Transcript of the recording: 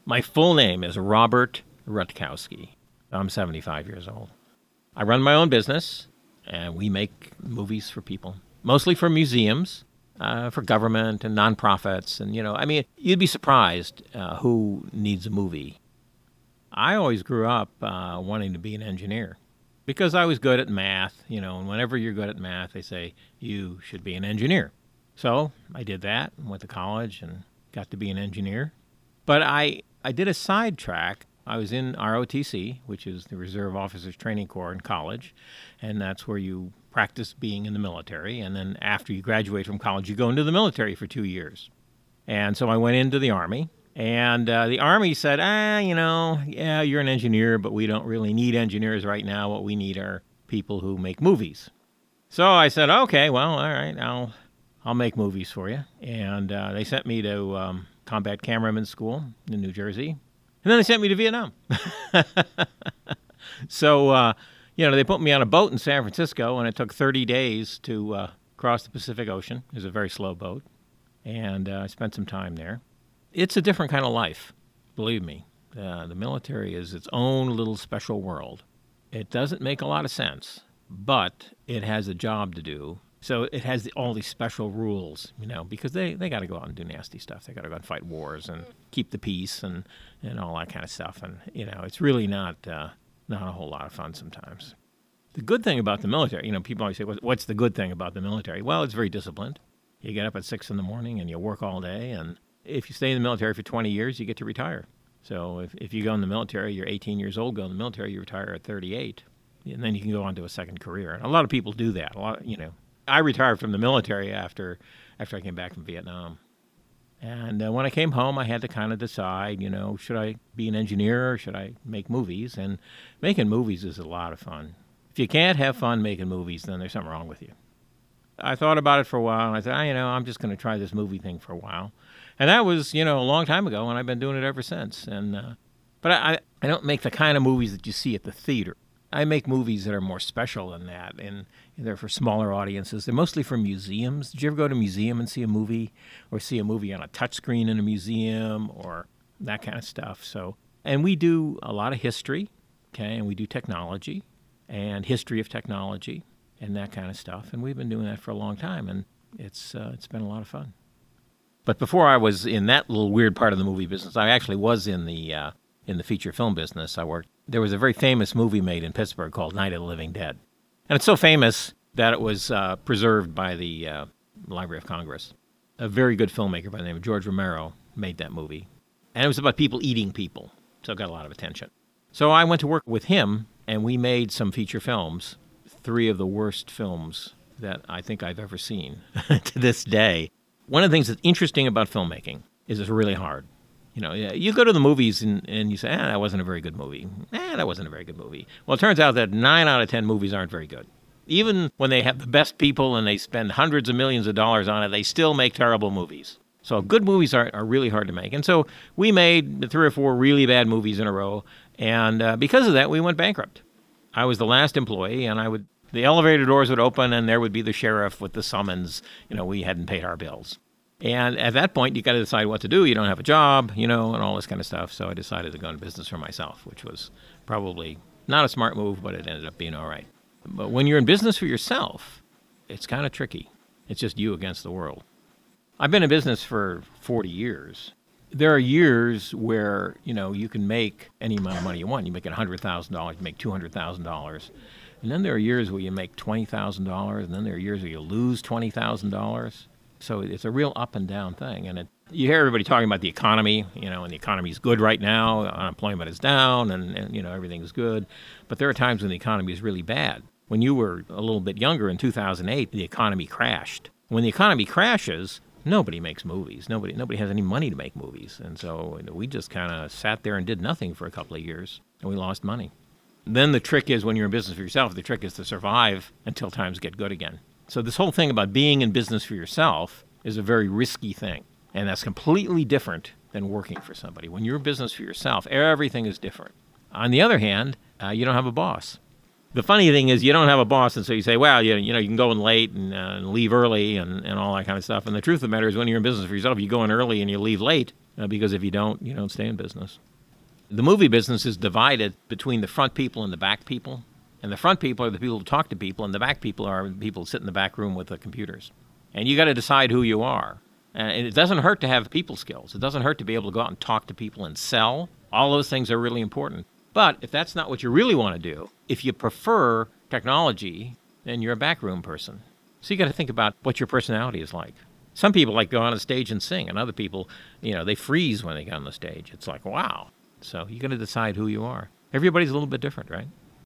My full name is Robert Rutkowski. I'm 75 years old. I run my own business, and we make movies for people, mostly for museums, for government and nonprofits. And, you'd be surprised who needs a movie. I always grew up wanting to be an engineer because I was good at math, and whenever you're good at math, they say you should be an engineer. So I did that and went to college and got to be an engineer. But I did a sidetrack. I was in ROTC, which is the Reserve Officers Training Corps in college, and that's where you practice being in the military. And then after you graduate from college, you go into the military for 2 years. And so I went into the Army, and the Army said, yeah, you're an engineer, but we don't really need engineers right now. What we need are people who make movies. So I said, okay, well, all right, I'll make movies for you. And they sent me to combat cameraman school in New Jersey. And then they sent me to Vietnam. So, they put me on a boat in San Francisco, and it took 30 days to cross the Pacific Ocean. It was a very slow boat. And I spent some time there. It's a different kind of life, believe me. The military is its own little special world. It doesn't make a lot of sense, but it has a job to do. So it has all these special rules, because they got to go out and do nasty stuff. They got to go out and fight wars and keep the peace and all that kind of stuff. And, it's really not a whole lot of fun sometimes. The good thing about the military, people always say, what's the good thing about the military? Well, it's very disciplined. You get up at 6 in the morning and you work all day. And if you stay in the military for 20 years, you get to retire. So if you go in the military, you're 18 years old, go in the military, you retire at 38. And then you can go on to a second career. And a lot of people do that. I retired from the military after I came back from Vietnam. And when I came home, I had to kind of decide, should I be an engineer or should I make movies? And making movies is a lot of fun. If you can't have fun making movies, then there's something wrong with you. I thought about it for a while, and I said, I'm just going to try this movie thing for a while. And that was, a long time ago, and I've been doing it ever since. And but I don't make the kind of movies that you see at the theater. I make movies that are more special than that, and they're for smaller audiences. They're mostly for museums. Did you ever go to a museum and see a movie, or see a movie on a touchscreen in a museum, or that kind of stuff? And we do a lot of history, okay, and we do technology, and history of technology, and that kind of stuff. And we've been doing that for a long time, and it's been a lot of fun. But before I was in that little weird part of the movie business, I actually was in the feature film business. There was a very famous movie made in Pittsburgh called Night of the Living Dead. And it's so famous that it was preserved by the Library of Congress. A very good filmmaker by the name of George Romero made that movie. And it was about people eating people, so it got a lot of attention. So I went to work with him, and we made some feature films, 3 of the worst films that I think I've ever seen to this day. One of the things that's interesting about filmmaking is it's really hard. You go to the movies and you say, that wasn't a very good movie. That wasn't a very good movie. Well, it turns out that 9 out of 10 movies aren't very good. Even when they have the best people and they spend hundreds of millions of dollars on it, they still make terrible movies. So good movies are really hard to make. And so we made 3 or 4 really bad movies in a row. And because of that, we went bankrupt. I was the last employee, and the elevator doors would open and there would be the sheriff with the summons. We hadn't paid our bills. And at that point, you got to decide what to do. You don't have a job, and all this kind of stuff. So I decided to go into business for myself, which was probably not a smart move, but it ended up being all right. But when you're in business for yourself, it's kind of tricky. It's just you against the world. I've been in business for 40 years. There are years where, you can make any amount of money you want. You make $100,000, you make $200,000. And then there are years where you make $20,000, and then there are years where you lose $20,000. So it's a real up and down thing. And you hear everybody talking about the economy, and the economy is good right now. Unemployment is down and everything is good. But there are times when the economy is really bad. When you were a little bit younger in 2008, the economy crashed. When the economy crashes, nobody makes movies. Nobody has any money to make movies. And so we just kind of sat there and did nothing for a couple of years, and we lost money. Then the trick is, when you're in business for yourself, the trick is to survive until times get good again. So this whole thing about being in business for yourself is a very risky thing, and that's completely different than working for somebody. When you're in business for yourself, everything is different. On the other hand, you don't have a boss. The funny thing is, you don't have a boss, and so you say, well, you can go in late and leave early and all that kind of stuff. And the truth of the matter is, when you're in business for yourself, you go in early and you leave late, because if you don't stay in business. The movie business is divided between the front people and the back people. And the front people are the people who talk to people, and the back people are the people who sit in the back room with the computers. And you got to decide who you are. And it doesn't hurt to have people skills. It doesn't hurt to be able to go out and talk to people and sell. All those things are really important. But if that's not what you really want to do, if you prefer technology, then you're a backroom person. So you got to think about what your personality is like. Some people like go on a stage and sing, and other people, they freeze when they get on the stage. It's like, wow. So you got to decide who you are. Everybody's a little bit different, right?